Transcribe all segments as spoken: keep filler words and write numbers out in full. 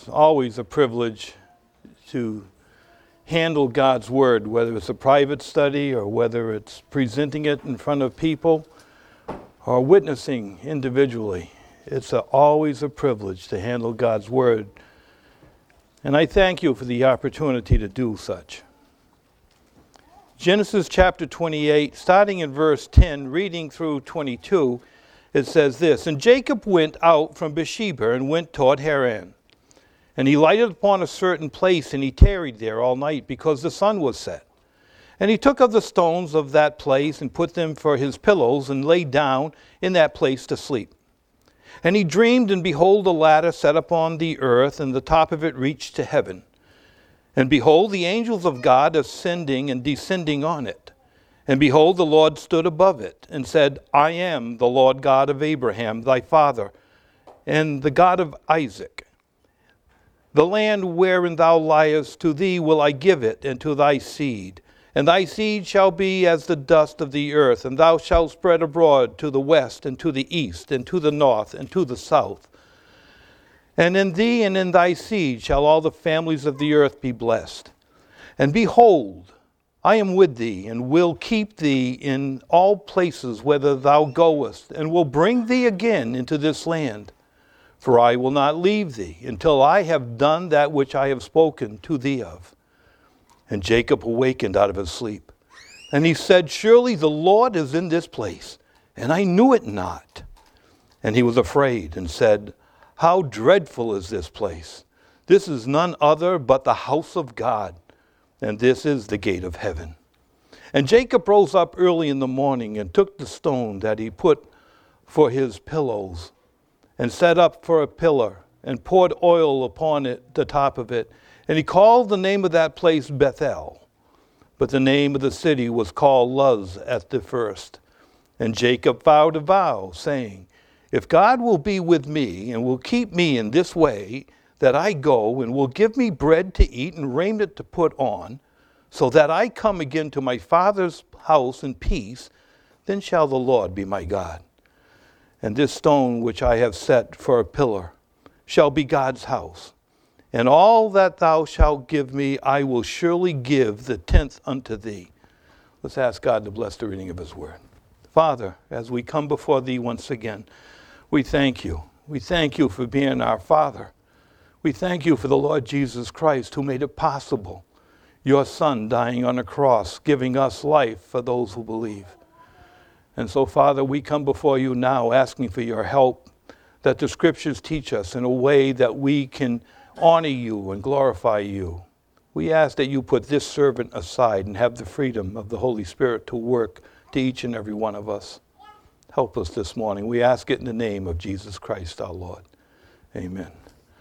It's always a privilege to handle God's Word, whether it's a private study or whether it's presenting it in front of people or witnessing individually. It's a, always a privilege to handle God's Word. And I thank you for the opportunity to do such. Genesis chapter twenty-eight, starting in verse ten, reading through twenty-two, it says this, "And Jacob went out from Beersheba and went toward Haran. And he lighted upon a certain place, and he tarried there all night, because the sun was set. And he took of the stones of that place, and put them for his pillows, and lay down in that place to sleep. And he dreamed, and behold, a ladder set upon the earth, and the top of it reached to heaven. And behold, the angels of God ascending and descending on it. And behold, the Lord stood above it, and said, I am the Lord God of Abraham, thy father, and the God of Isaac. The land wherein thou liest, to thee will I give it, and to thy seed. And thy seed shall be as the dust of the earth, and thou shalt spread abroad to the west, and to the east, and to the north, and to the south. And in thee and in thy seed shall all the families of the earth be blessed. And behold, I am with thee, and will keep thee in all places whither thou goest, and will bring thee again into this land. For I will not leave thee until I have done that which I have spoken to thee of. And Jacob awakened out of his sleep. And he said, Surely the Lord is in this place, and I knew it not. And he was afraid, and said, How dreadful is this place! This is none other but the house of God, and this is the gate of heaven. And Jacob rose up early in the morning, and took the stone that he put for his pillows, and set up for a pillar, and poured oil upon it, the top of it. And he called the name of that place Bethel. But the name of the city was called Luz at the first. And Jacob vowed a vow, saying, If God will be with me, and will keep me in this way, that I go, and will give me bread to eat and raiment to put on, so that I come again to my father's house in peace, then shall the Lord be my God. And this stone which I have set for a pillar shall be God's house. And all that thou shalt give me, I will surely give the tenth unto thee." Let's ask God to bless the reading of his word. Father, as we come before thee once again, we thank you. We thank you for being our Father. We thank you for the Lord Jesus Christ, who made it possible. Your Son dying on a cross, giving us life for those who believe. And so, Father, we come before you now asking for your help, that the Scriptures teach us in a way that we can honor you and glorify you. We ask that you put this servant aside and have the freedom of the Holy Spirit to work to each and every one of us. Help us this morning. We ask it in the name of Jesus Christ our Lord. Amen.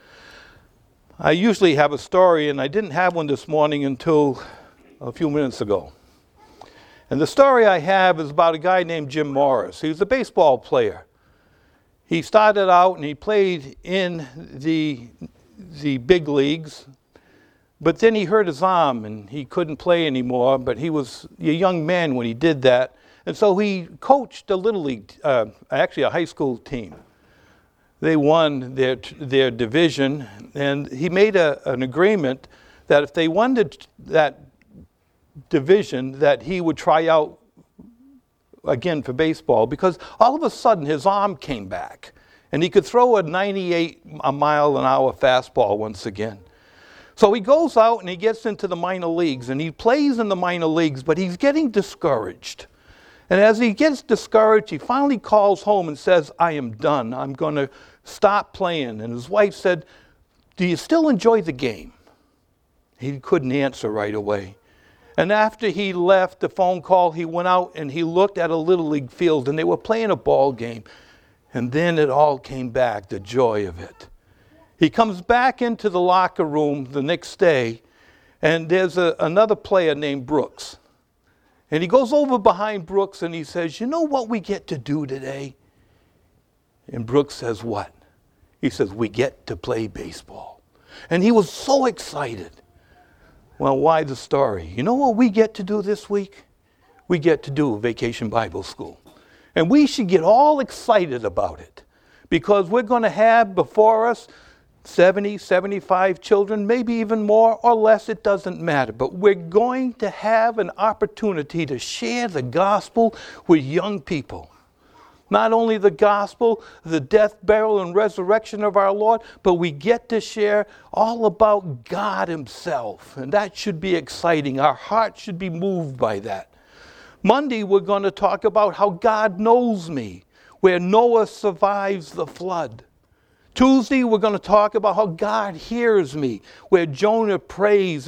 I usually have a story, and I didn't have one this morning until a few minutes ago. And the story I have is about a guy named Jim Morris. He was a baseball player. He started out and he played in the, the big leagues, but then he hurt his arm and he couldn't play anymore, but he was a young man when he did that. And so he coached a little league, uh, actually a high school team. They won their, their division, and he made a, an agreement that if they won the, that division, that he would try out again for baseball, because all of a sudden his arm came back and he could throw a ninety-eight mile an hour fastball once again. So he goes out and he gets into the minor leagues and he plays in the minor leagues, but he's getting discouraged. And as he gets discouraged, he finally calls home and says, I am done. I'm going to stop playing. And his wife said, do you still enjoy the game? He couldn't answer right away. And after he left the phone call, he went out and he looked at a little league field, and they were playing a ball game. And then it all came back, the joy of it. He comes back into the locker room the next day, and there's a, another player named Brooks. And he goes over behind Brooks and he says, you know what we get to do today? And Brooks says, what? He says, we get to play baseball. And he was so excited. Well, why the story? You know what we get to do this week? We get to do Vacation Bible School. And we should get all excited about it, because we're going to have before us seventy, seventy-five children, maybe even more or less, it doesn't matter. But we're going to have an opportunity to share the gospel with young people. Not only the gospel, the death, burial, and resurrection of our Lord, but we get to share all about God himself. And that should be exciting. Our hearts should be moved by that. Monday, we're going to talk about how God knows me, where Noah survives the flood. Tuesday, we're going to talk about how God hears me, where Jonah prays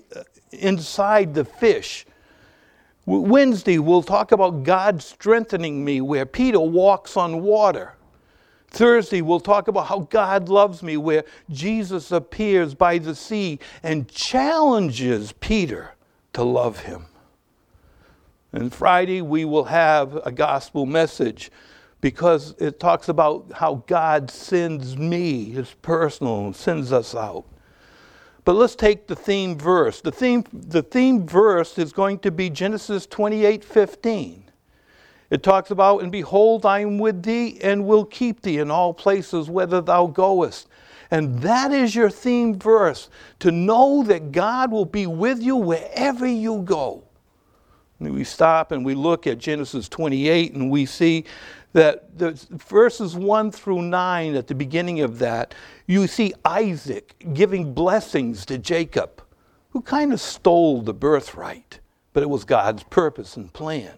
inside the fish. Wednesday, we'll talk about God strengthening me, where Peter walks on water. Thursday, we'll talk about how God loves me, where Jesus appears by the sea and challenges Peter to love him. And Friday, we will have a gospel message, because it talks about how God sends me, it's personal, and sends us out. But let's take the theme verse. The theme, the theme verse is going to be Genesis twenty-eight fifteen. It talks about, and behold, I am with thee, and will keep thee in all places whither thou goest. And that is your theme verse, to know that God will be with you wherever you go. And we stop and we look at Genesis twenty-eight, and we see that the verses one through nine, at the beginning of that, you see Isaac giving blessings to Jacob, who kind of stole the birthright, but it was God's purpose and plan.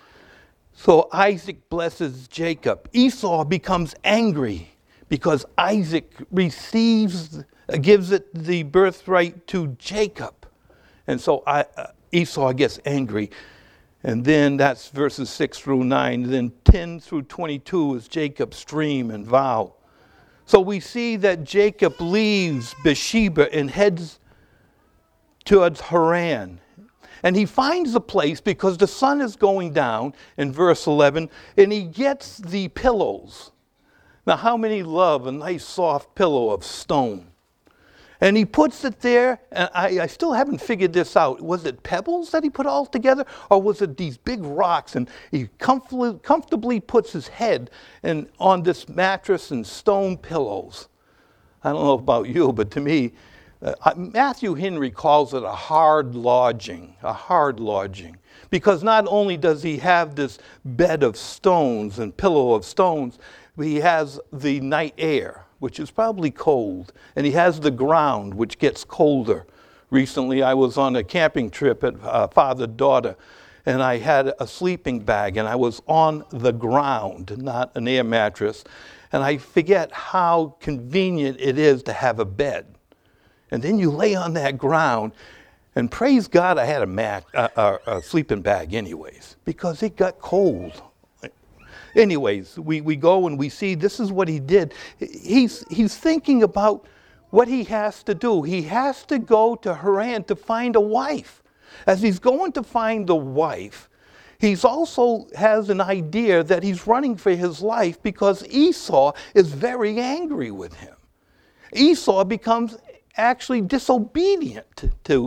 So Isaac blesses Jacob. Esau becomes angry because Isaac receives, gives it the birthright to Jacob. And so I, uh, Esau gets angry. And then that's verses six through nine. Then ten through twenty-two is Jacob's dream and vow. So we see that Jacob leaves Beersheba and heads towards Haran. And he finds a place because the sun is going down in verse eleven, and he gets the pillows. Now, how many love a nice soft pillow of stone? And he puts it there, and I, I still haven't figured this out. Was it pebbles that he put all together, or was it these big rocks? And he comfortably, comfortably puts his head in, on this mattress and stone pillows. I don't know about you, but to me, uh, Matthew Henry calls it a hard lodging, a hard lodging. Because not only does he have this bed of stones and pillow of stones, but he has the night air, which is probably cold, and he has the ground, which gets colder. Recently, I was on a camping trip at uh, father-daughter, and I had a sleeping bag, and I was on the ground, not an air mattress, and I forget how convenient it is to have a bed. And then you lay on that ground, and praise God I had a, mat, uh, uh, a sleeping bag anyways, because it got cold. Anyways, we, we go and we see this is what he did. He's, he's thinking about what he has to do. He has to go to Haran to find a wife. As he's going to find the wife, he's also has an idea that he's running for his life because Esau is very angry with him. Esau becomes actually disobedient to,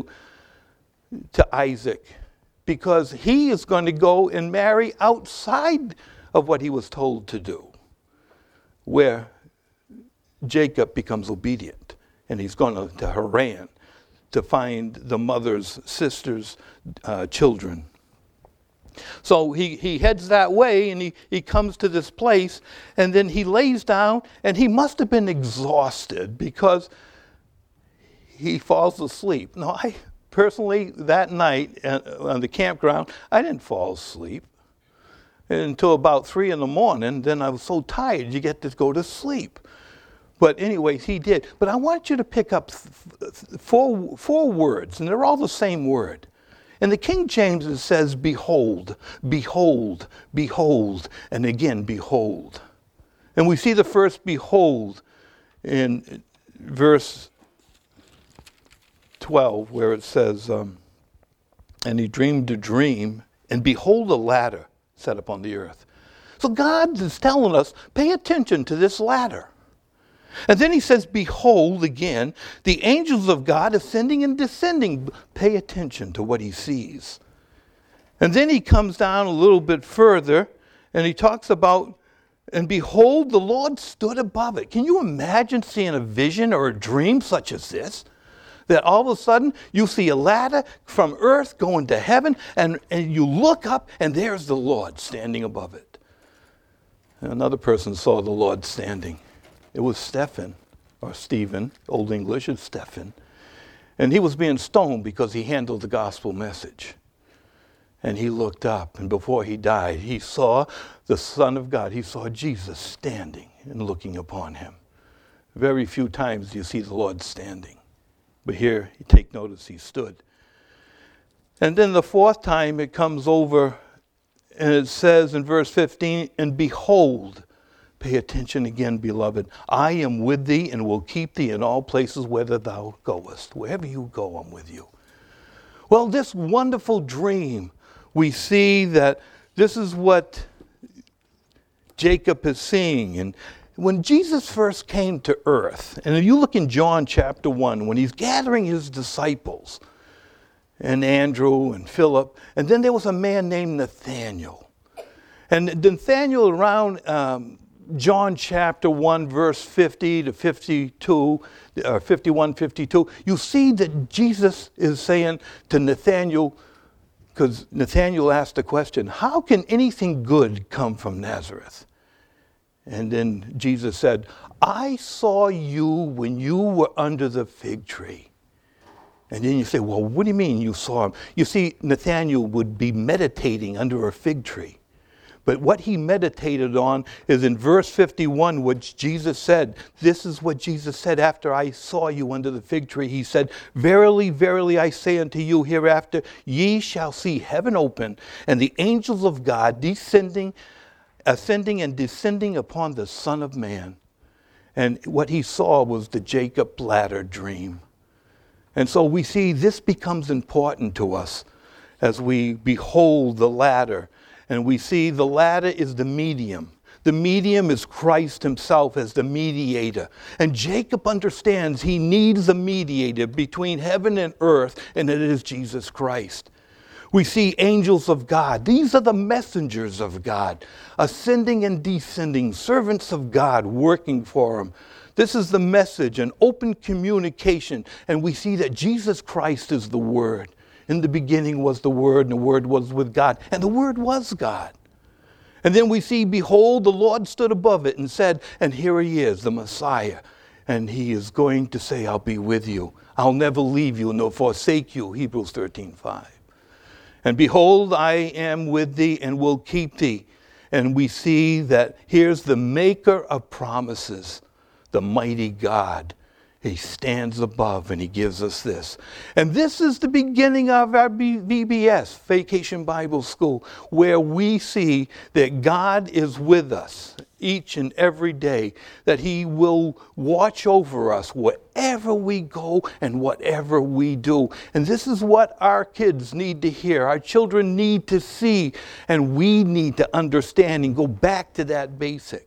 to Isaac because he is going to go and marry outside of what he was told to do, where Jacob becomes obedient, and he's going to Haran to find the mother's sister's uh, children. So he, he heads that way, and he, he comes to this place, and then he lays down, and he must have been exhausted because he falls asleep. Now, I personally, that night uh, on the campground, I didn't fall asleep until about three in the morning. Then I was so tired, you get to go to sleep. But anyways, he did. But I want you to pick up four, four words, and they're all the same word. In the King James, it says, behold, behold, behold, and again, behold. And we see the first behold in verse twelve, where it says, um, and he dreamed a dream, and behold, a ladder set up on the earth. So God is telling us, pay attention to this ladder. And then he says, behold, again, the angels of God ascending and descending. Pay attention to what he sees. And then he comes down a little bit further, and he talks about And behold, the Lord stood above it. Can you imagine seeing a vision or a dream such as this? That all of a sudden you see a ladder from earth going to heaven, and, and you look up and there's the Lord standing above it. And another person saw the Lord standing. It was Stephen, or Stephen, Old English is Stephen. And he was being stoned because he handled the gospel message. And he looked up, and before he died, he saw the Son of God. He saw Jesus standing and looking upon him. Very few times do you see the Lord standing. But here, you take notice, he stood. And then the fourth time it comes over, and it says in verse fifteen, and behold, pay attention again, beloved, I am with thee and will keep thee in all places whither thou goest. Wherever you go, I'm with you. Well, this wonderful dream, we see that this is what Jacob is seeing. And when Jesus first came to earth, and if you look in John chapter one, when he's gathering his disciples, and Andrew and Philip, and then there was a man named Nathaniel. And Nathaniel around um, John chapter one, verse fifty to fifty-two, or fifty-one, fifty-two, you see that Jesus is saying to Nathaniel, because Nathaniel asked the question, how can anything good come from Nazareth? And then Jesus said, I saw you when you were under the fig tree. And then you say, well, what do you mean you saw him? You see, Nathaniel would be meditating under a fig tree. But what he meditated on is in verse fifty-one, which Jesus said, this is what Jesus said after I saw you under the fig tree. He said, verily, verily, I say unto you, hereafter ye shall see heaven open, and the angels of God descending, ascending and descending upon the Son of Man. And what he saw was the Jacob ladder dream. And so we see this becomes important to us as we behold the ladder. And we see the ladder is the medium. The medium is Christ himself as the mediator. And Jacob understands he needs a mediator between heaven and earth, and it is Jesus Christ. We see angels of God. These are the messengers of God, ascending and descending, servants of God working for him. This is the message, an open communication. And we see that Jesus Christ is the Word. In the beginning was the Word, and the Word was with God, and the Word was God. And then we see, behold, the Lord stood above it and said, and here he is, the Messiah. And he is going to say, I'll be with you. I'll never leave you nor forsake you, Hebrews thirteen five. And behold, I am with thee and will keep thee. And we see that here's the maker of promises, the mighty God. He stands above and he gives us this. And this is the beginning of our V B S, Vacation Bible School, where we see that God is with us each and every day, that he will watch over us wherever we go and whatever we do. And this is what our kids need to hear, our children need to see, and we need to understand and go back to that basic.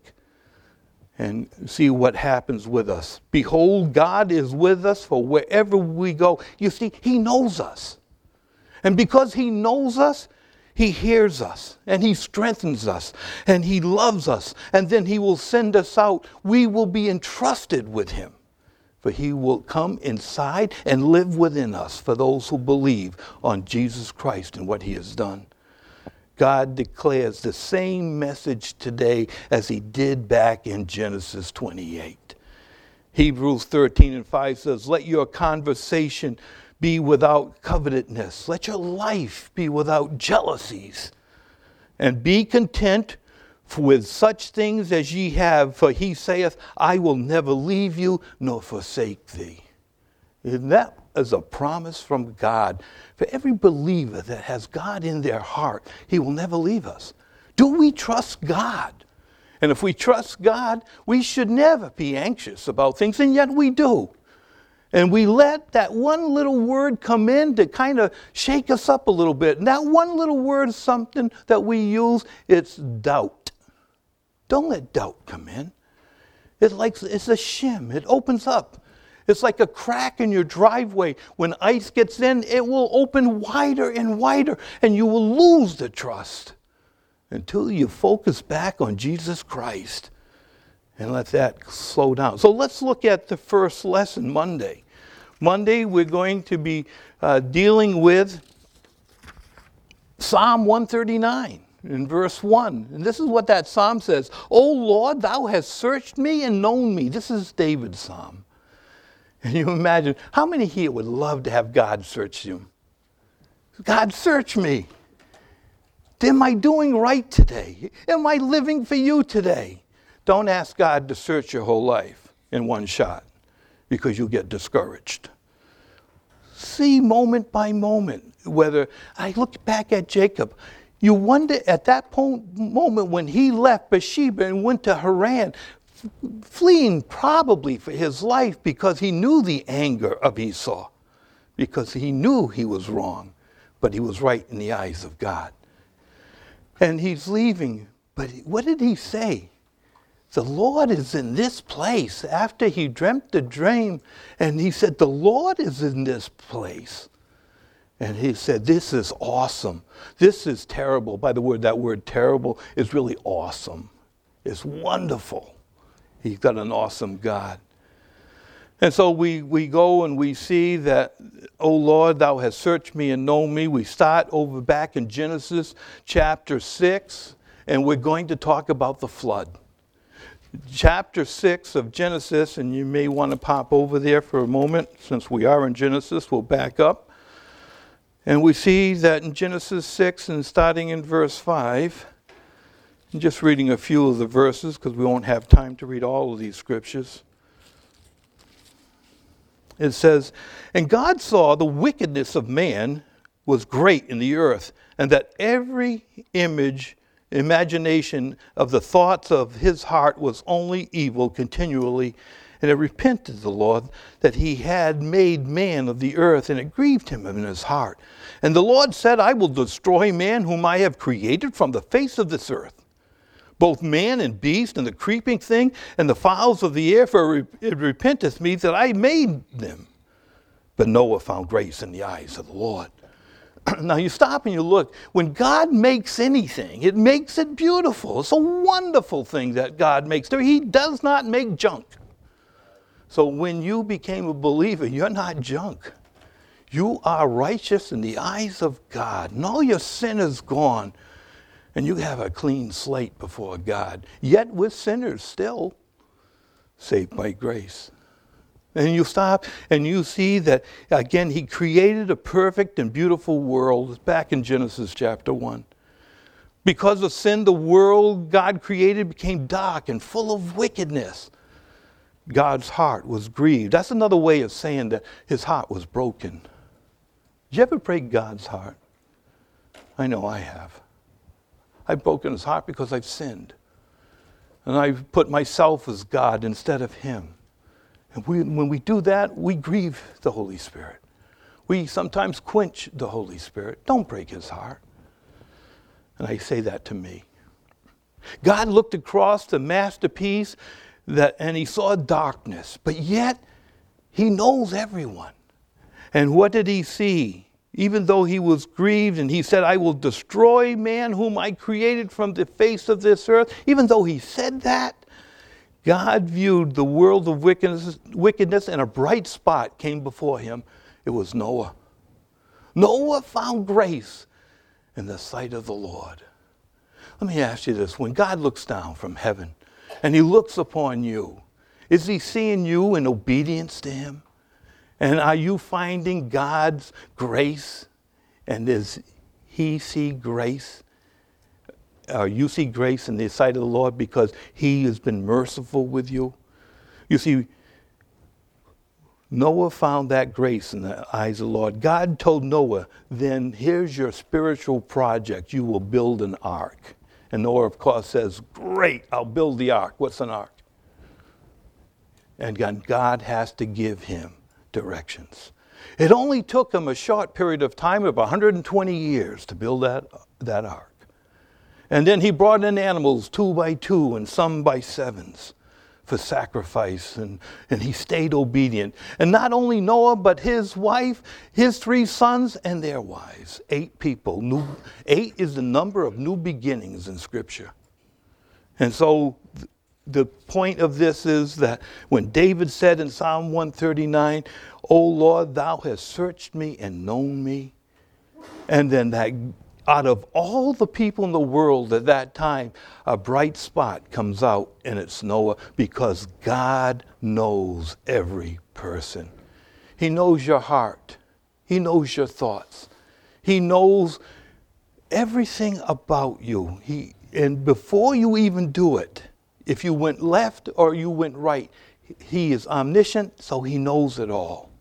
And see what happens with us. Behold, God is with us for wherever we go. You see, he knows us. And because he knows us, he hears us. And he strengthens us. And he loves us. And then he will send us out. We will be entrusted with him. For he will come inside and live within us for those who believe on Jesus Christ and what he has done. God declares the same message today as he did back in Genesis twenty-eight. Hebrews thirteen and five says, let your conversation be without covetousness. Let your life be without jealousies. And be content with such things as ye have, for he saith, I will never leave you nor forsake thee. And that is a promise from God. For every believer that has God in their heart, he will never leave us. Do we trust God? And if we trust God, we should never be anxious about things, and yet we do. And we let that one little word come in to kind of shake us up a little bit. And that one little word is something that we use, it's doubt. Don't let doubt come in. It's like it's a shim. It opens up. It's like a crack in your driveway. When ice gets in, it will open wider and wider, and you will lose the trust. until you focus back on Jesus Christ and let that slow down. So let's look at the first lesson, Monday. Monday, we're going to be uh, dealing with Psalm one thirty-nine in verse one. And this is what that psalm says. O Lord, thou hast searched me and known me. This is David's psalm. And you imagine, how many here would love to have God search you? God, search me. Am I doing right today? Am I living for you today? Don't ask God to search your whole life in one shot, because you'll get discouraged. See moment by moment whether, I look back at Jacob, you wonder at that po- moment when he left Beersheba and went to Haran, fleeing probably for his life because he knew the anger of Esau, because he knew he was wrong, but he was right in the eyes of God. And he's leaving, but what did he say? The Lord is in this place. After he dreamt the dream, and he said, the Lord is in this place. And he said, this is awesome. This is terrible. By the word, that word terrible is really awesome. It's wonderful. He's got an awesome God. And so we, we go and we see that, O Lord, thou hast searched me and known me. We start over back in Genesis chapter six, and we're going to talk about the flood. Chapter six of Genesis, and you may want to pop over there for a moment. Since we are in Genesis, we'll back up. And we see that in Genesis six, and starting in verse five, and just reading a few of the verses because we won't have time to read all of these scriptures. It says, and God saw the wickedness of man was great in the earth, and that every image, imagination of the thoughts of his heart was only evil continually. And it repented the Lord that he had made man of the earth, and it grieved him in his heart. And the Lord said, I will destroy man whom I have created from the face of this earth, both man and beast, and the creeping thing, and the fowls of the air, for it repenteth me that I made them. But Noah found grace in the eyes of the Lord. Now you stop and you look. When God makes anything, it makes it beautiful. It's a wonderful thing that God makes. He does not make junk. So when you became a believer, you're not junk. You are righteous in the eyes of God. And all your sin is gone. And you have a clean slate before God. Yet we're sinners still, saved by grace. And you stop and you see that, again, he created a perfect and beautiful world. It's back in Genesis chapter one. Because of sin, the world God created became dark and full of wickedness. God's heart was grieved. That's another way of saying that his heart was broken. Did you ever break God's heart? I know I have. I've broken his heart because I've sinned. And I've put myself as God instead of him. And we, when we do that, we grieve the Holy Spirit. We sometimes quench the Holy Spirit. Don't break his heart. And I say that to me. God looked across the masterpiece that, and he saw darkness, but yet he knows everyone. And what did he see? Even though he was grieved and he said, I will destroy man whom I created from the face of this earth. Even though he said that, God viewed the world of wickedness, wickedness and a bright spot came before him. It was Noah. Noah found grace in the sight of the Lord. Let me ask you this. When God looks down from heaven and he looks upon you, is he seeing you in obedience to him? And are you finding God's grace? And does he see grace? Or you see grace in the sight of the Lord because he has been merciful with you? You see, Noah found that grace in the eyes of the Lord. God told Noah, then here's your spiritual project. You will build an ark. And Noah, of course, says, great, I'll build the ark. What's an ark? And God has to give him directions. It only took him a short period of time of one hundred twenty years to build that, that ark. And then he brought in animals two by two and some by sevens for sacrifice, and, and he stayed obedient. And not only Noah, but his wife, his three sons, and their wives. Eight people. New, eight is the number of new beginnings in Scripture. And so th- the point of this is that when David said in Psalm one thirty-nine, O Lord, thou hast searched me and known me. And then that out of all the people in the world at that time, a bright spot comes out, and it's Noah, because God knows every person. He knows your heart. He knows your thoughts. He knows everything about you. He, and before you even do it, if you went left or you went right, he is omniscient, so he knows it all.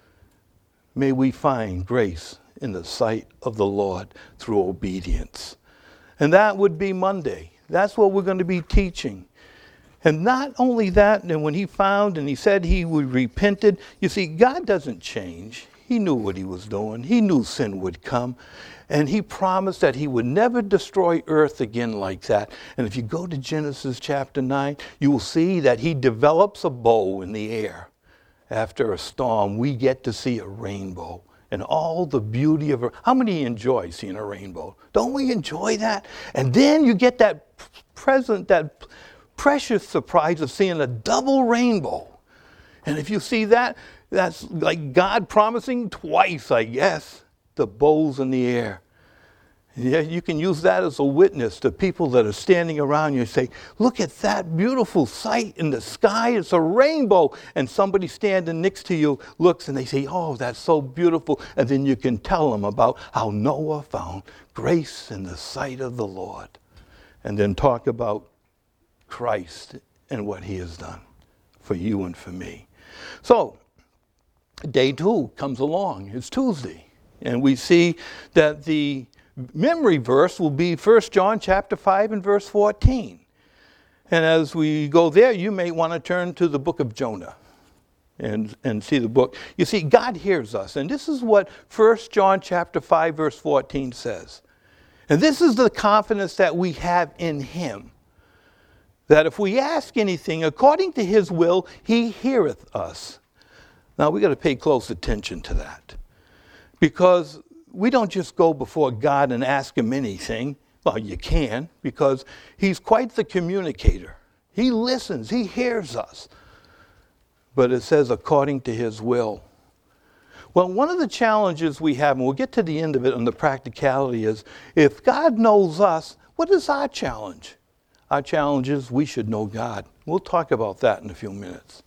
May we find grace in the sight of the Lord through obedience. And that would be Monday. That's what we're going to be teaching. And not only that, and when he found and he said he would repented, you see, God doesn't change. He knew what he was doing. He knew sin would come. And he promised that he would never destroy earth again like that. And if you go to Genesis chapter nine, you will see that he develops a bow in the air. After a storm, we get to see a rainbow. And all the beauty of it. How many enjoy seeing a rainbow? Don't we enjoy that? And then you get that present, that precious surprise of seeing a double rainbow. And if you see that, that's like God promising twice, I guess, the bows in the air. Yeah, you can use that as a witness to people that are standing around you and say, look at that beautiful sight in the sky. It's a rainbow. And somebody standing next to you looks and they say, oh, that's so beautiful. And then you can tell them about how Noah found grace in the sight of the Lord. And then talk about Christ and what he has done for you and for me. So, day two comes along. It's Tuesday. And we see that the memory verse will be First John chapter five and verse fourteen. And as we go there, you may want to turn to the book of Jonah and, and see the book. You see, God hears us. And this is what First John chapter five verse fourteen says. And this is the confidence that we have in him, that if we ask anything according to his will, he heareth us. Now, we got to pay close attention to that, because we don't just go before God and ask him anything. Well, you can, because he's quite the communicator. He listens. He hears us. But it says according to his will. Well, one of the challenges we have, and we'll get to the end of it on the practicality, is if God knows us, what is our challenge? Our challenge is we should know God. We'll talk about that in a few minutes.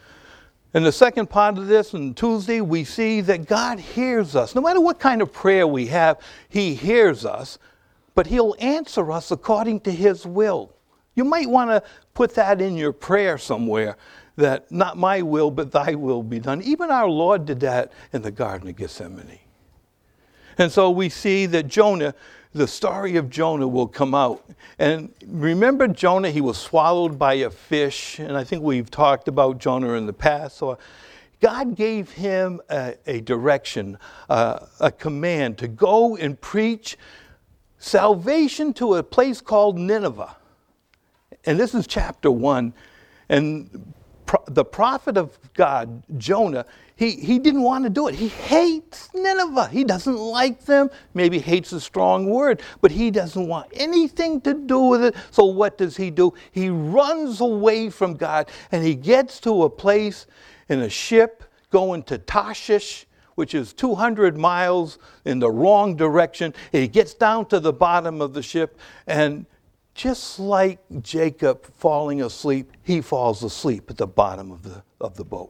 In the second part of this, on Tuesday, we see that God hears us. No matter what kind of prayer we have, he hears us, but he'll answer us according to his will. You might want to put that in your prayer somewhere, that not my will, but thy will be done. Even our Lord did that in the Garden of Gethsemane. And so we see that Jonah, the story of Jonah will come out. And remember Jonah, he was swallowed by a fish. And I think we've talked about Jonah in the past. So God gave him a, a direction, uh, a command to go and preach salvation to a place called Nineveh. And this is chapter one. And pro- the prophet of God, Jonah, He he didn't want to do it. He hates Nineveh. He doesn't like them. Maybe hate's a strong word, but he doesn't want anything to do with it. So what does he do? He runs away from God, and he gets to a place in a ship going to Tarshish, which is two hundred miles in the wrong direction. He gets down to the bottom of the ship, and just like Jacob falling asleep, he falls asleep at the bottom of the of the boat.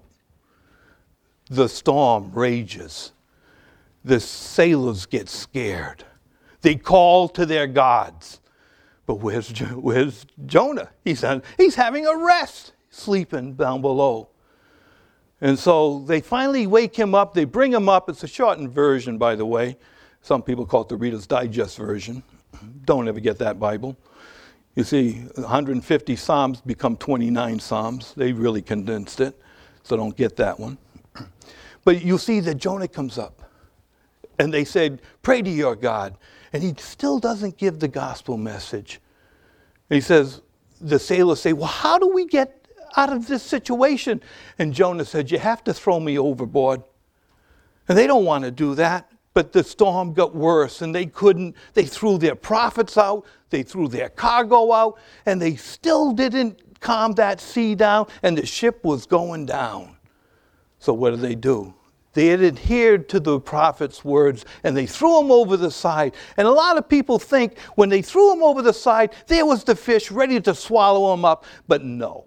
The storm rages. The sailors get scared. They call to their gods. But where's, where's Jonah? He's, on, he's having a rest, sleeping down below. And so they finally wake him up. They bring him up. It's a shortened version, by the way. Some people call it the Reader's Digest version. Don't ever get that Bible. You see, one hundred fifty Psalms become twenty-nine Psalms. They really condensed it, so don't get that one. But you see that Jonah comes up, and they said, pray to your God. And he still doesn't give the gospel message. And he says, the sailors say, well, how do we get out of this situation. And Jonah said, you have to throw me overboard. And they don't want to do that. But the storm got worse, and they couldn't. They threw their prophets out. They threw their cargo out. And they still didn't calm that sea down. And the ship was going down. So what did they do? They had adhered to the prophet's words, and they threw him over the side. And a lot of people think when they threw him over the side, there was the fish ready to swallow him up. But no.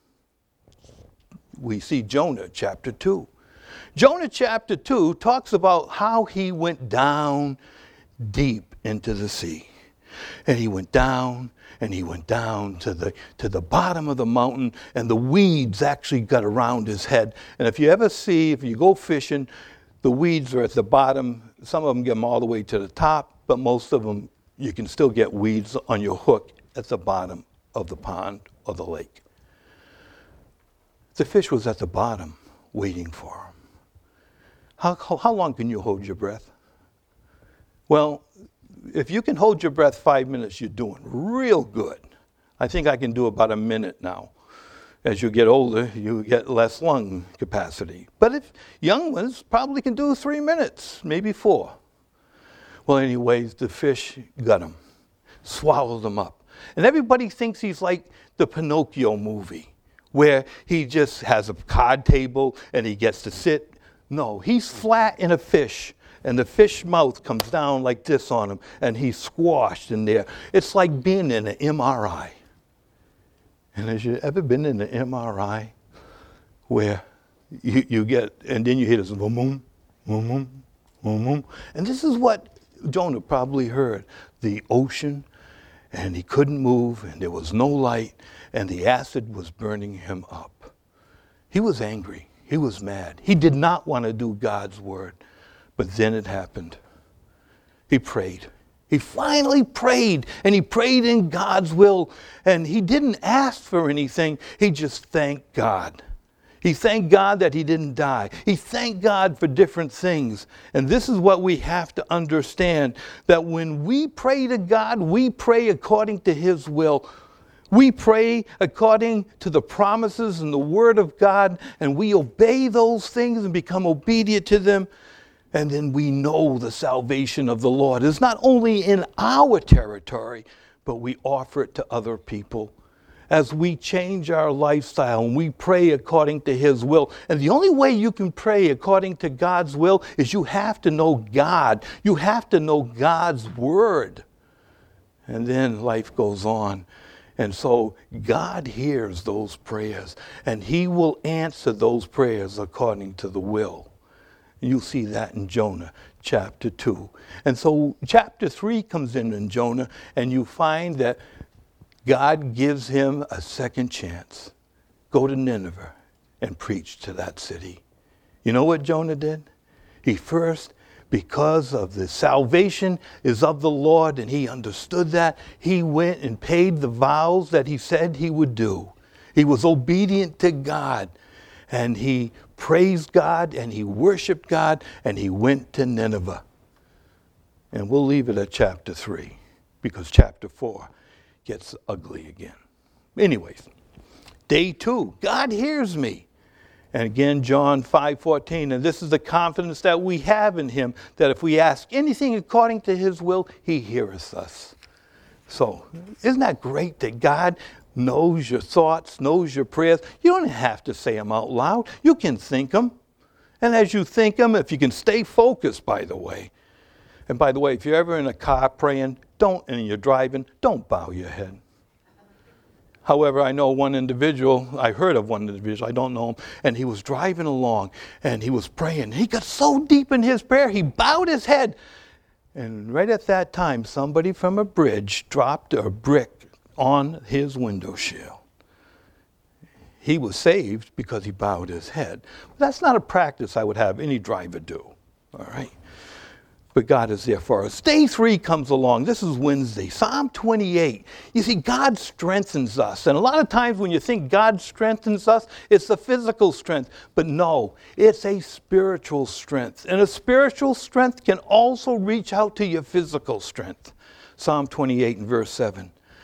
We see Jonah chapter two. Jonah chapter two talks about how he went down deep into the sea. And he went down, and he went down to the to the bottom of the mountain, and the weeds actually got around his head. And if you ever see, if you go fishing, the weeds are at the bottom. Some of them get them all the way to the top, but most of them, you can still get weeds on your hook at the bottom of the pond or the lake. The fish was at the bottom waiting for him. How, how, how long can you hold your breath? Well, if you can hold your breath five minutes, you're doing real good. I think I can do about a minute now. As you get older, you get less lung capacity. But if young ones probably can do three minutes, maybe four. Well, anyways, the fish got him, swallowed him up. And everybody thinks he's like the Pinocchio movie, where he just has a card table and he gets to sit. No, he's flat in a fish. And the fish mouth comes down like this on him, and he's squashed in there. It's like being in an M R I. And has you ever been in an M R I where you, you get, and then you hear this boom, boom, boom, boom, boom, boom. And this is what Jonah probably heard. The ocean, and he couldn't move, and there was no light, and the acid was burning him up. He was angry. He was mad. He did not want to do God's word. But then it happened. He prayed. He finally prayed, and he prayed in God's will. And he didn't ask for anything. He just thanked God. He thanked God that he didn't die. He thanked God for different things. And this is what we have to understand, that when we pray to God, we pray according to his will. We pray according to the promises and the word of God, and we obey those things and become obedient to them. And then we know the salvation of the Lord is not only in our territory, but we offer it to other people. As we change our lifestyle and we pray according to his will. And the only way you can pray according to God's will is you have to know God. You have to know God's word. And then life goes on. And so God hears those prayers, and he will answer those prayers according to the will. You'll see that in Jonah chapter two. And so chapter three comes in in Jonah, and you find that God gives him a second chance. Go to Nineveh and preach to that city. You know what Jonah did? He first, because of the salvation is of the Lord, and he understood that, he went and paid the vows that he said he would do. He was obedient to God, and he praised God, and he worshiped God, and he went to Nineveh. And we'll leave it at chapter three, because chapter four gets ugly again. Anyways, day two, God hears me. And again, John five fourteen, and this is the confidence that we have in him, that if we ask anything according to his will, he heareth us. So, isn't that great that God knows your thoughts, knows your prayers? You don't have to say them out loud. You can think them. And as you think them, if you can stay focused, by the way. And by the way, if you're ever in a car praying, don't, and you're driving, don't bow your head. However, I know one individual, I heard of one individual, I don't know him, and he was driving along, and he was praying. He got so deep in his prayer, he bowed his head. And right at that time, somebody from a bridge dropped a brick on his window sill. He was saved because he bowed his head. That's not a practice I would have any driver do, all right? But God is there for us. Day three comes along. This is Wednesday. Psalm twenty-eight. You see, God strengthens us. And a lot of times when you think God strengthens us, it's the physical strength. But no, it's a spiritual strength. And a spiritual strength can also reach out to your physical strength. Psalm twenty-eight and verse seven.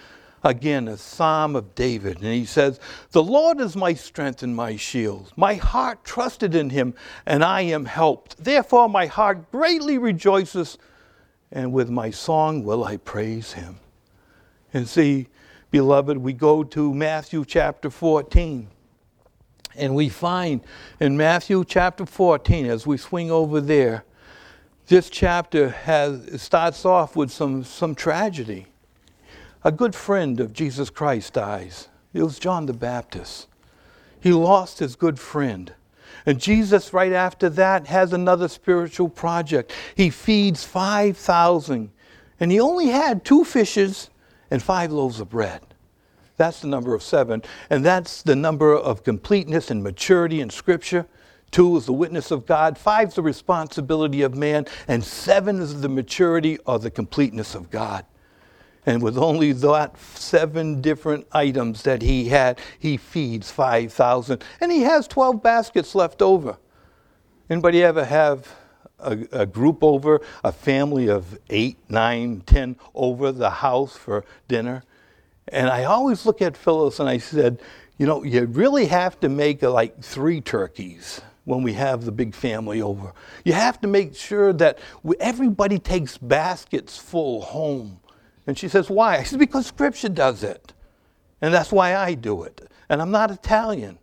Again, a psalm of David. And he says, the Lord is my strength and my shield. My heart trusted in him, and I am helped. Therefore my heart greatly rejoices, and with my song will I praise him. And see, beloved, we go to Matthew chapter fourteen. And we find in Matthew chapter fourteen, as we swing over there, this chapter has starts off with some, some tragedy. A good friend of Jesus Christ dies. It was John the Baptist. He lost his good friend. And Jesus, right after that, has another spiritual project. He feeds five thousand. And he only had two fishes and five loaves of bread. That's the number of seven. And that's the number of completeness and maturity in Scripture. Two is the witness of God. Five is the responsibility of man. And seven is the maturity or the completeness of God. And with only that seven different items that he had, he feeds five thousand. And he has twelve baskets left over. Anybody ever have a, a group over, a family of eight, nine, ten over the house for dinner? And I always look at Phyllis and I said, you know, you really have to make uh, like three turkeys when we have the big family over. You have to make sure that we, everybody takes baskets full home. And she says, why? I said, because Scripture does it. And that's why I do it. And I'm not Italian.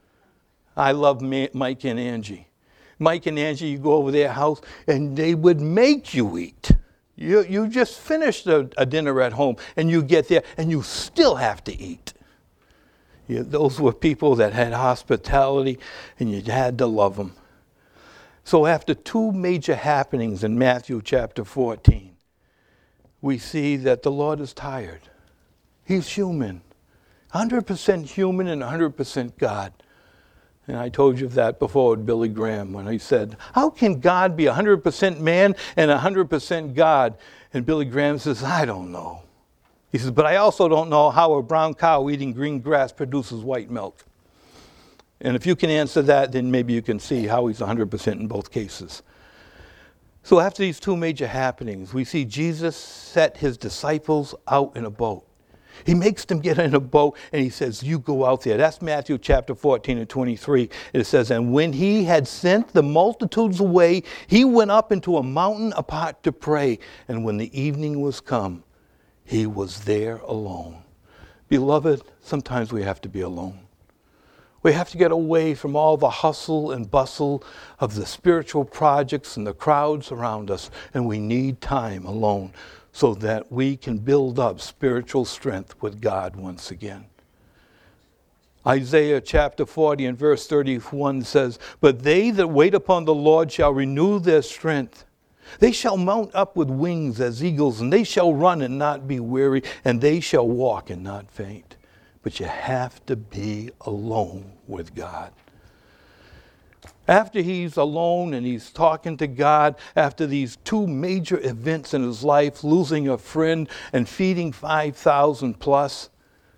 I love Ma- Mike and Angie. Mike and Angie, you go over their house, and they would make you eat. You, you just finished a, a dinner at home, and you get there, and you still have to eat. You, those were people that had hospitality, and you had to love them. So after two major happenings in Matthew chapter fourteen, we see that the Lord is tired. He's human. one hundred percent human and one hundred percent God. And I told you that before with Billy Graham when he said, how can God be one hundred percent man and one hundred percent God? And Billy Graham says, I don't know. He says, but I also don't know how a brown cow eating green grass produces white milk. And if you can answer that, then maybe you can see how he's one hundred percent in both cases. So after these two major happenings, we see Jesus set his disciples out in a boat. He makes them get in a boat and he says, you go out there. That's Matthew chapter fourteen and twenty-three. It says, and when he had sent the multitudes away, he went up into a mountain apart to pray. And when the evening was come, he was there alone. Beloved, sometimes we have to be alone. We have to get away from all the hustle and bustle of the spiritual projects and the crowds around us. And we need time alone so that we can build up spiritual strength with God once again. Isaiah chapter forty and verse thirty-one says, but they that wait upon the Lord shall renew their strength. They shall mount up with wings as eagles, and they shall run and not be weary, and they shall walk and not faint. But you have to be alone with God. After he's alone and he's talking to God, after these two major events in his life, losing a friend and feeding five thousand plus,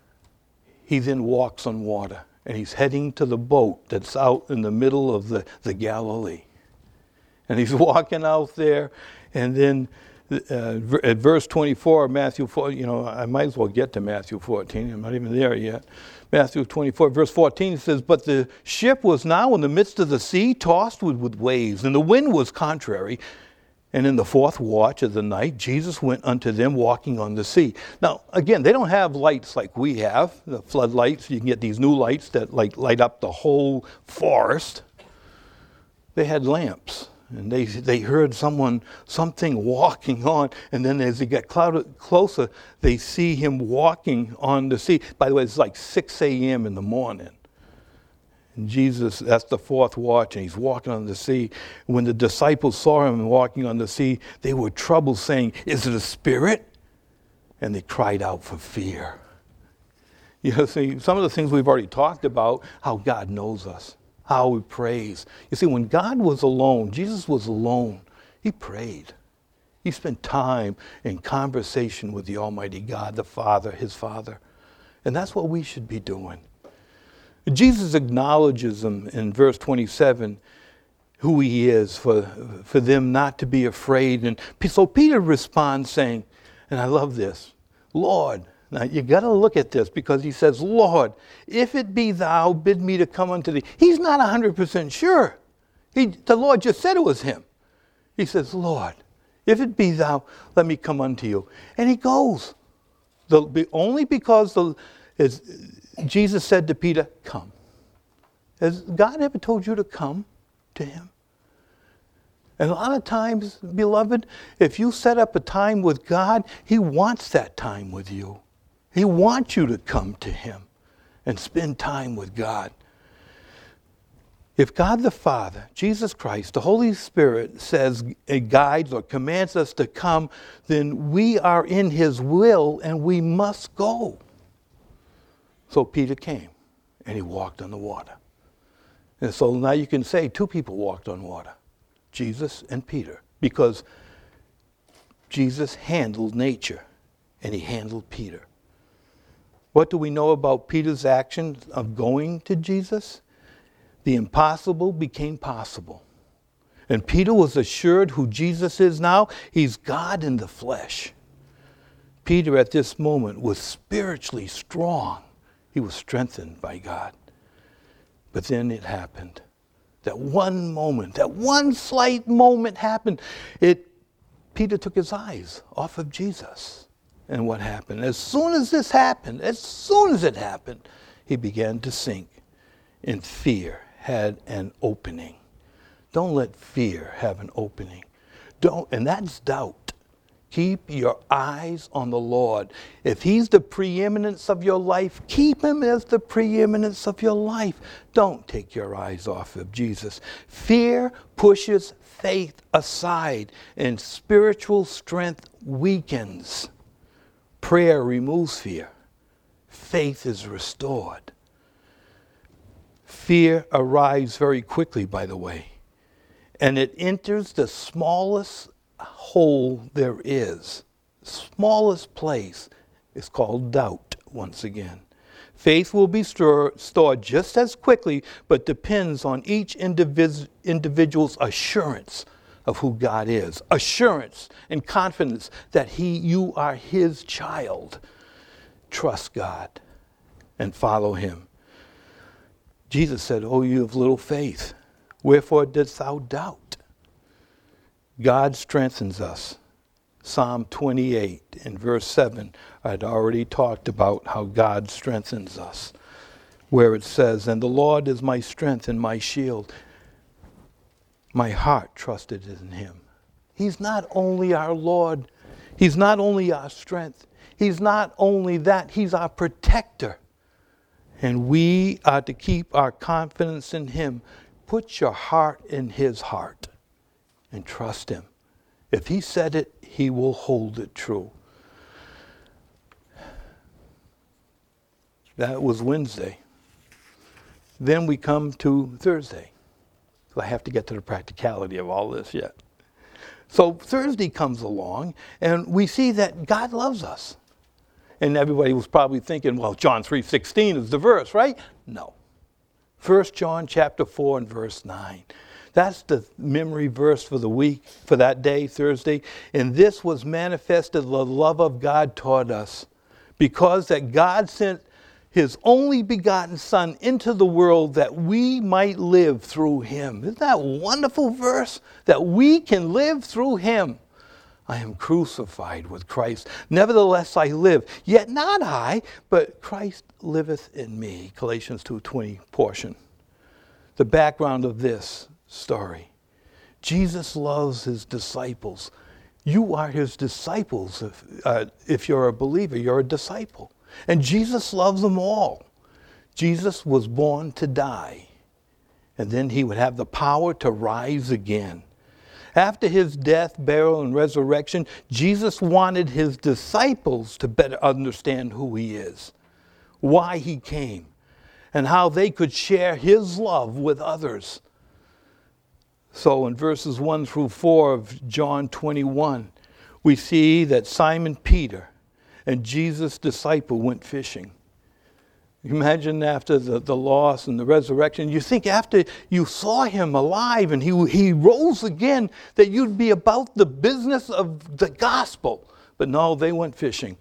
he then walks on water. And he's heading to the boat that's out in the middle of the, the Galilee. And he's walking out there, and then uh, at verse twenty-four of Matthew four, you know, I might as well get to Matthew fourteen. I'm not even there yet. Matthew twenty-four, verse fourteen says, but the ship was now in the midst of the sea, tossed with, with waves, and the wind was contrary. And in the fourth watch of the night, Jesus went unto them walking on the sea. Now, again, they don't have lights like we have, the floodlights. You can get these new lights that like light up the whole forest. They had lamps. And they they heard someone, something walking on. And then as they get clouded, closer, they see him walking on the sea. By the way, it's like six a.m. in the morning. And Jesus, that's the fourth watch, and he's walking on the sea. When the disciples saw him walking on the sea, they were troubled, saying, is it a spirit? And they cried out for fear. You know, see, some of the things we've already talked about, how God knows us. How he prays. You see, when God was alone, Jesus was alone, he prayed. He spent time in conversation with the Almighty God, the Father, his Father. And that's what we should be doing. Jesus acknowledges them in verse twenty-seven, who he is, for, for them not to be afraid. And so Peter responds saying, and I love this, Lord, Now you got to look at this, because he says, Lord, if it be thou, bid me to come unto thee. He's not one hundred percent sure. He, the Lord just said it was him. He says, Lord, if it be thou, let me come unto you. And he goes. The, only because the, is, Jesus said to Peter, come. Has God ever told you to come to him? And a lot of times, beloved, if you set up a time with God, he wants that time with you. He wants you to come to him and spend time with God. If God the Father, Jesus Christ, the Holy Spirit says, it guides or commands us to come, then we are in his will and we must go. So Peter came and he walked on the water. And so now you can say two people walked on water, Jesus and Peter, because Jesus handled nature and he handled Peter. What do we know about Peter's action of going to Jesus? The impossible became possible. And Peter was assured who Jesus is now. He's God in the flesh. Peter at this moment was spiritually strong. He was strengthened by God. But then it happened. That one moment, that one slight moment happened. It, Peter took his eyes off of Jesus. And what happened? As soon as this happened, as soon as it happened, he began to sink. And fear had an opening. Don't let fear have an opening. Don't, and that's doubt. Keep your eyes on the Lord. If he's the preeminence of your life, keep him as the preeminence of your life. Don't take your eyes off of Jesus. Fear pushes faith aside, and spiritual strength weakens. Prayer removes fear. Faith is restored. Fear arrives very quickly, by the way, and it enters the smallest hole there is. Smallest place is called doubt, once again. Faith will be stored just as quickly, but depends on each individ- individual's assurance of who God is. Assurance and confidence that he, you are his child. Trust God and follow him. Jesus said, "Oh, you have little faith. Wherefore didst thou doubt?" God strengthens us. Psalm twenty-eight in verse seven, I'd already talked about how God strengthens us, where it says, "And the Lord is my strength and my shield. My heart trusted in him." He's not only our Lord, he's not only our strength, he's not only that, he's our protector. And we are to keep our confidence in him. Put your heart in his heart and trust him. If he said it, he will hold it true. That was Wednesday. Then we come to Thursday. So I have to get to the practicality of all this yet. So Thursday comes along, and we see that God loves us. And everybody was probably thinking, well, John three sixteen is the verse, right? No. First John chapter four and verse nine. That's the memory verse for the week, for that day, Thursday. "And this was manifested the love of God toward us, because that God sent his only begotten Son into the world that we might live through him." Isn't that a wonderful verse? That we can live through him. "I am crucified with Christ. Nevertheless I live. Yet not I, but Christ liveth in me." Galatians two twenty portion. The background of this story. Jesus loves his disciples. You are his disciples. If, uh, if you're a believer, you're a disciple. And Jesus loves them all. Jesus was born to die. And then he would have the power to rise again. After his death, burial, and resurrection, Jesus wanted his disciples to better understand who he is, why he came, and how they could share his love with others. So in verses one through four of John twenty-one, we see that Simon Peter and Jesus' disciple went fishing. Imagine after the, the loss and the resurrection, you think after you saw him alive and he, he rose again, that you'd be about the business of the gospel. But no, they went fishing.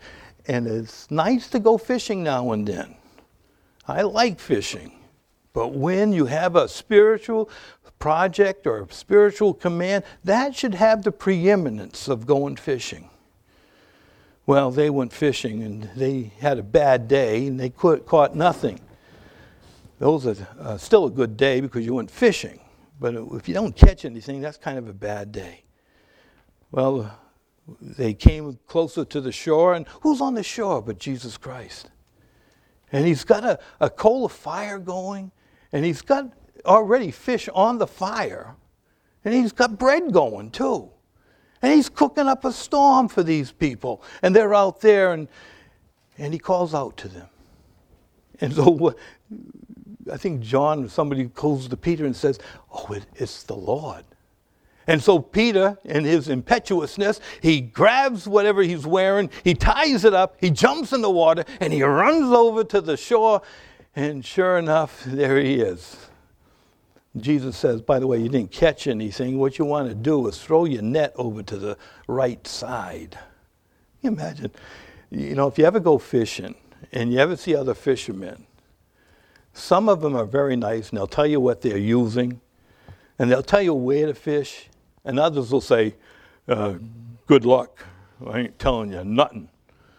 And it's nice to go fishing now and then. I like fishing. But when you have a spiritual project or a spiritual command, that should have the preeminence of going fishing. Well, they went fishing and they had a bad day and they caught nothing. Those are uh, still a good day because you went fishing. But if you don't catch anything, that's kind of a bad day. Well, they came closer to the shore, and who's on the shore but Jesus Christ? And he's got a, a coal of fire going, and he's got already fish on the fire, and he's got bread going too. And he's cooking up a storm for these people. And they're out there, and and he calls out to them. And so I think John, somebody calls to Peter and says, oh, it, it's the Lord. And so Peter, in his impetuousness, he grabs whatever he's wearing, he ties it up, he jumps in the water, and he runs over to the shore. And sure enough, there he is. Jesus says, by the way, you didn't catch anything. What you want to do is throw your net over to the right side. Can you imagine? You know, if you ever go fishing and you ever see other fishermen, some of them are very nice and they'll tell you what they're using and they'll tell you where to fish, and others will say, uh, good luck. I ain't telling you nothing.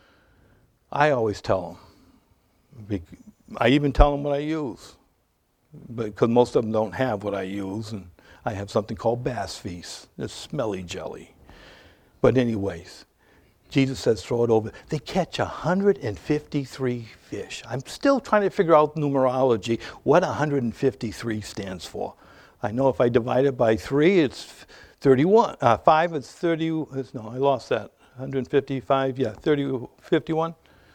I always tell them. I even tell them what I use. Because most of them don't have what I use, and I have something called Bass Feast. It's smelly jelly. But anyways, Jesus says throw it over. They catch one hundred fifty-three fish. I'm still trying to figure out numerology, what one hundred fifty-three stands for. I know if I divide it by three, it's thirty-one. Uh, five, it's thirty. No, I lost that. one hundred fifty-five, yeah, thirty, fifty-one.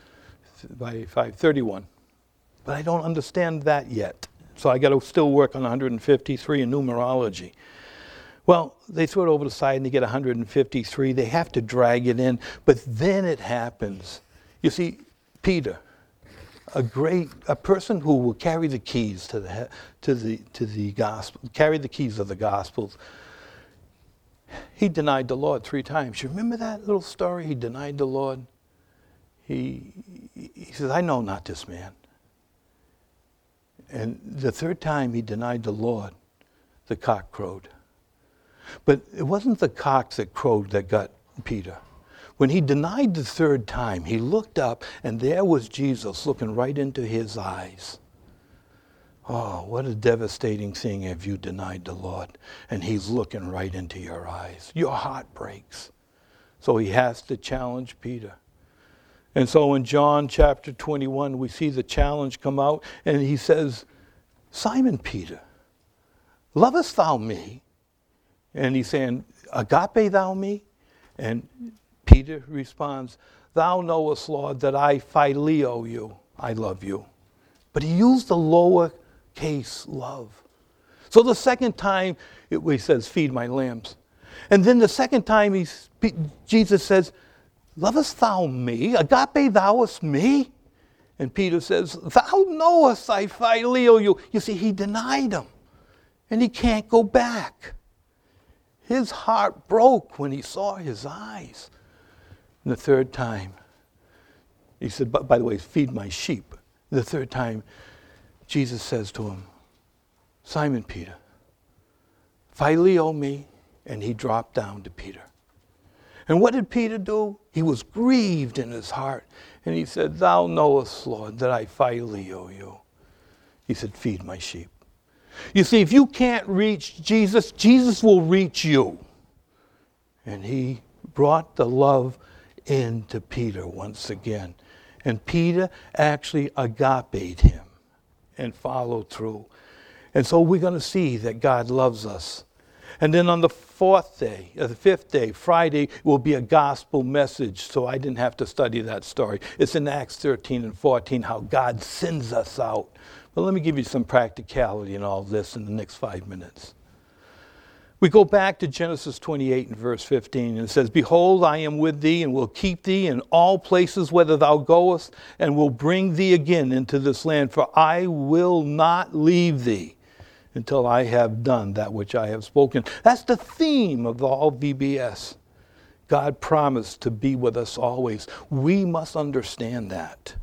By five, thirty-one. But I don't understand that yet. So I got to still work on one hundred fifty-three in numerology. Well, they throw it over the side and they get one hundred fifty-three. They have to drag it in. But then it happens. You see, Peter, a great, a person who will carry the keys to the to the to the gospel, carry the keys of the gospels. He denied the Lord three times. You remember that little story? He denied the Lord. He he says, "I know not this man." And the third time he denied the Lord, the cock crowed. But it wasn't the cocks that crowed that got Peter. When he denied the third time, he looked up, and there was Jesus looking right into his eyes. Oh, what a devastating thing if you denied the Lord, and he's looking right into your eyes. Your heart breaks. So he has to challenge Peter. And so in John chapter twenty-one, we see the challenge come out, and he says, Simon Peter, lovest thou me? And he's saying, agape thou me? And Peter responds, thou knowest, Lord, that I phileo you. I love you. But he used the lower case love. So the second time, it, he says, feed my lambs. And then the second time, he, Jesus says, lovest thou me? Agape thouest me? And Peter says, thou knowest I phileo you. You see, he denied him. And he can't go back. His heart broke when he saw his eyes. And the third time, he said, by, by the way, feed my sheep. The third time, Jesus says to him, Simon Peter, phileo me. And he dropped down to Peter. And what did Peter do? He was grieved in his heart. And he said, thou knowest, Lord, that I phileo you. He said, feed my sheep. You see, if you can't reach Jesus, Jesus will reach you. And he brought the love into Peter once again. And Peter actually agaped him and followed through. And so we're going to see that God loves us. And then on the fourth day, or the fifth day, Friday, will be a gospel message. So I didn't have to study that story. It's in Acts thirteen and fourteen, how God sends us out. But let me give you some practicality in all this in the next five minutes. We go back to Genesis twenty-eight and verse fifteen, and it says, behold, I am with thee, and will keep thee in all places whither thou goest, and will bring thee again into this land, for I will not leave thee until I have done that which I have spoken. That's the theme of all V B S. God promised to be with us always. We must understand that.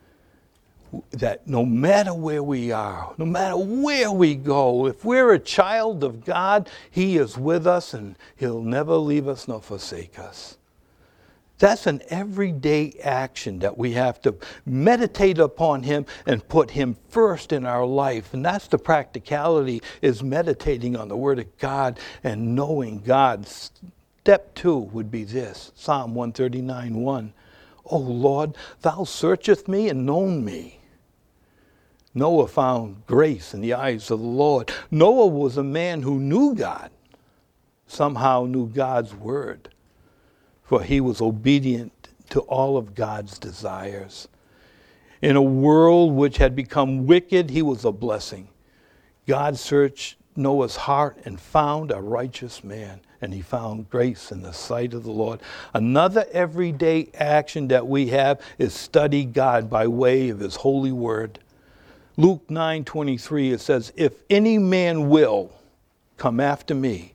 That no matter where we are, no matter where we go, if we're a child of God, He is with us and He'll never leave us nor forsake us. That's an everyday action that we have to meditate upon Him and put Him first in our life. And that's the practicality, is meditating on the Word of God and knowing God. Step two would be this, Psalm one thirty-nine, one. O Lord, Thou searchest me and known me. Noah found grace in the eyes of the Lord. Noah was a man who knew God, somehow knew God's word, for he was obedient to all of God's desires. In a world which had become wicked, he was a blessing. God searched Noah's heart and found a righteous man, and he found grace in the sight of the Lord. Another everyday action that we have is study God by way of His holy word. Luke nine twenty-three, it says, if any man will come after me,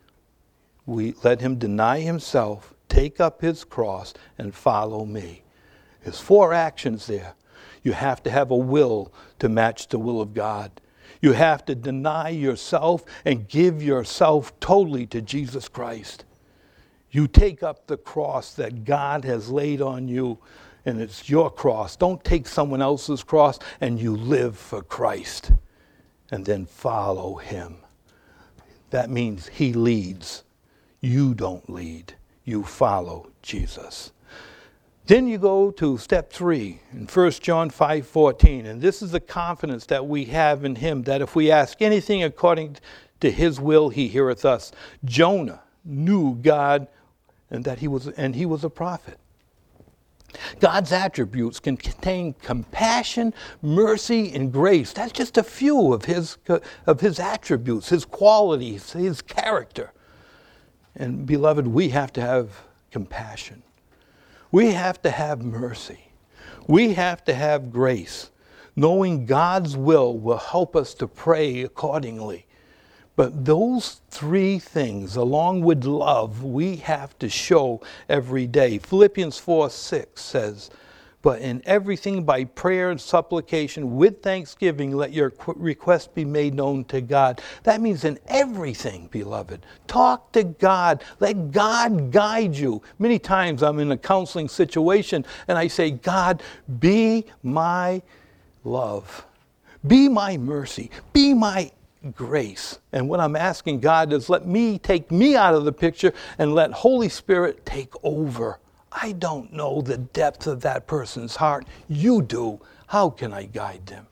we let him deny himself, take up his cross, and follow me. There's four actions there. You have to have a will to match the will of God. You have to deny yourself and give yourself totally to Jesus Christ. You take up the cross that God has laid on you, and it's your cross. Don't take someone else's cross, and you live for Christ. And then follow Him. That means He leads. You don't lead. You follow Jesus. Then you go to step three in First John five fourteen. And this is the confidence that we have in Him, that if we ask anything according to His will, He heareth us. Jonah knew God, and that he was, and he was a prophet. God's attributes can contain compassion, mercy, and grace. That's just a few of his, of his attributes, His qualities, His character. And beloved, we have to have compassion. We have to have mercy. We have to have grace. Knowing God's will will help us to pray accordingly. But those three things, along with love, we have to show every day. Philippians four six says, but in everything by prayer and supplication with thanksgiving, let your request be made known to God. That means in everything, beloved. Talk to God. Let God guide you. Many times I'm in a counseling situation and I say, God, be my love. Be my mercy. Be my grace. And what I'm asking God is, let me take me out of the picture and let Holy Spirit take over. I don't know the depth of that person's heart. You do. How can I guide them?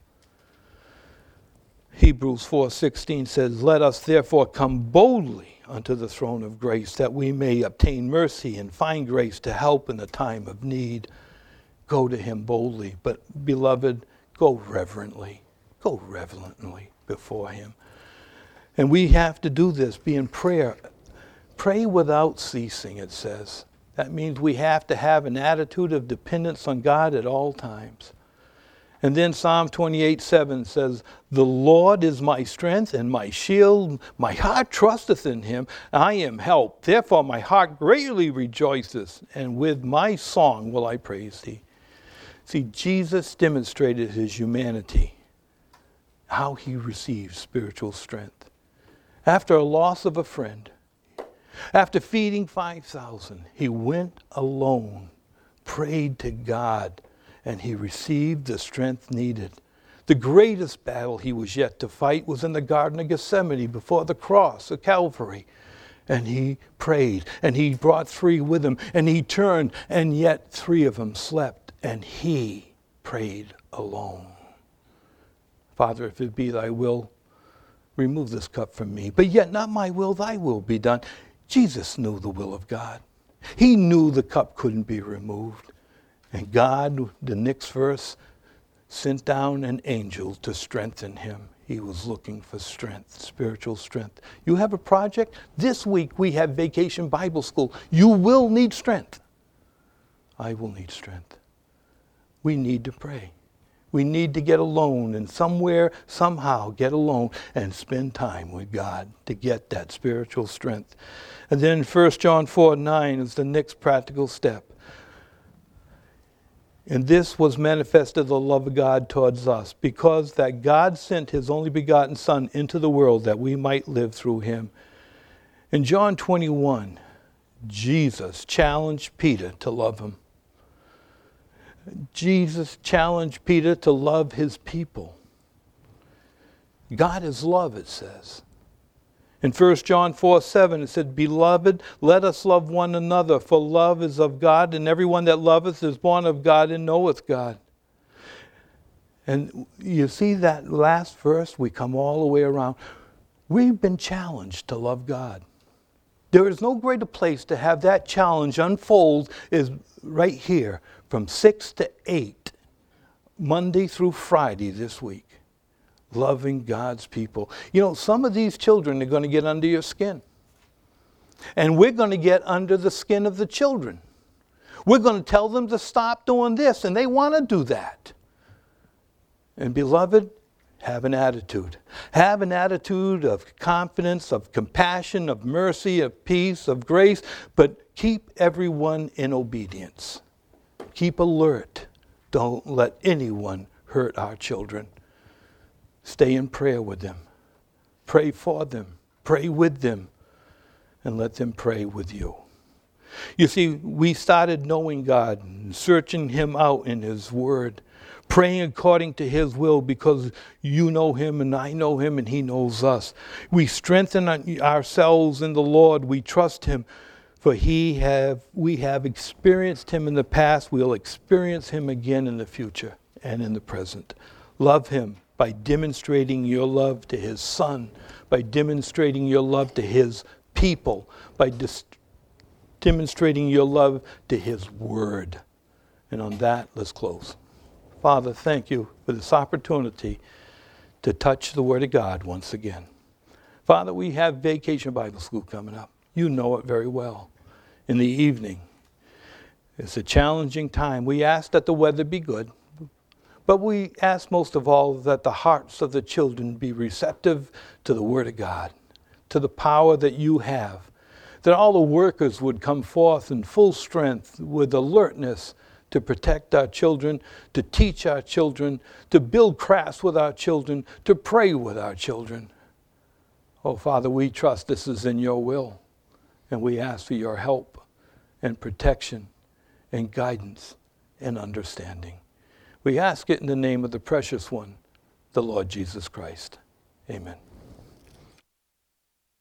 Hebrews four sixteen says, let us therefore come boldly unto the throne of grace, that we may obtain mercy and find grace to help in the time of need. Go to Him boldly. But beloved, go reverently. Go reverently before Him. And we have to do this, be in prayer. Pray without ceasing, it says. That means we have to have an attitude of dependence on God at all times. And then Psalm twenty-eight seven says, the Lord is my strength and my shield. My heart trusteth in Him. I am helped. Therefore my heart greatly rejoices, and with my song will I praise Thee. See, Jesus demonstrated His humanity, how He received spiritual strength. After a loss of a friend, after feeding five thousand, He went alone, prayed to God, and He received the strength needed. The greatest battle He was yet to fight was in the Garden of Gethsemane before the cross of Calvary. And He prayed, and He brought three with Him, and He turned, and yet three of them slept, and He prayed alone. Father, if it be Thy will, remove this cup from me. But yet not my will, Thy will be done. Jesus knew the will of God. He knew the cup couldn't be removed. And God, the next verse, sent down an angel to strengthen him. He was looking for strength, spiritual strength. You have a project? This week we have Vacation Bible School. You will need strength. I will need strength. We need to pray. We need to get alone and somewhere, somehow get alone and spend time with God to get that spiritual strength. And then First John four nine is the next practical step. And this was manifested the love of God towards us, because that God sent his only begotten Son into the world that we might live through him. In John twenty-one, Jesus challenged Peter to love him. Jesus challenged Peter to love his people. God is love, it says. In First John four seven, it said, Beloved, let us love one another, for love is of God, and everyone that loveth is born of God and knoweth God. And you see that last verse, we come all the way around. We've been challenged to love God. There is no greater place to have that challenge unfold is right here from six to eight, Monday through Friday this week. Loving God's people. You know, some of these children are going to get under your skin. And we're going to get under the skin of the children. We're going to tell them to stop doing this, and they want to do that. And beloved, have an attitude. Have an attitude of confidence, of compassion, of mercy, of peace, of grace, but keep everyone in obedience. Keep alert. Don't let anyone hurt our children. Stay in prayer with them. Pray for them. Pray with them. And let them pray with you. You see, we started knowing God and searching him out in his word. Praying according to his will because you know him and I know him and he knows us. We strengthen ourselves in the Lord. We trust him. For he have we have experienced him in the past. We'll experience him again in the future and in the present. Love him by demonstrating your love to his Son, by demonstrating your love to his people, by dis- demonstrating your love to his word. And on that, let's close. Father, thank you for this opportunity to touch the word of God once again. Father, we have Vacation Bible School coming up. You know it very well. In the evening. It's a challenging time. We ask that the weather be good. But we ask most of all that the hearts of the children be receptive to the Word of God, to the power that you have, that all the workers would come forth in full strength with alertness to protect our children, to teach our children, to build crafts with our children, to pray with our children. Oh, Father, we trust this is in your will, and we ask for your help and protection and guidance and understanding. We ask it in the name of the precious one, the Lord Jesus Christ. Amen.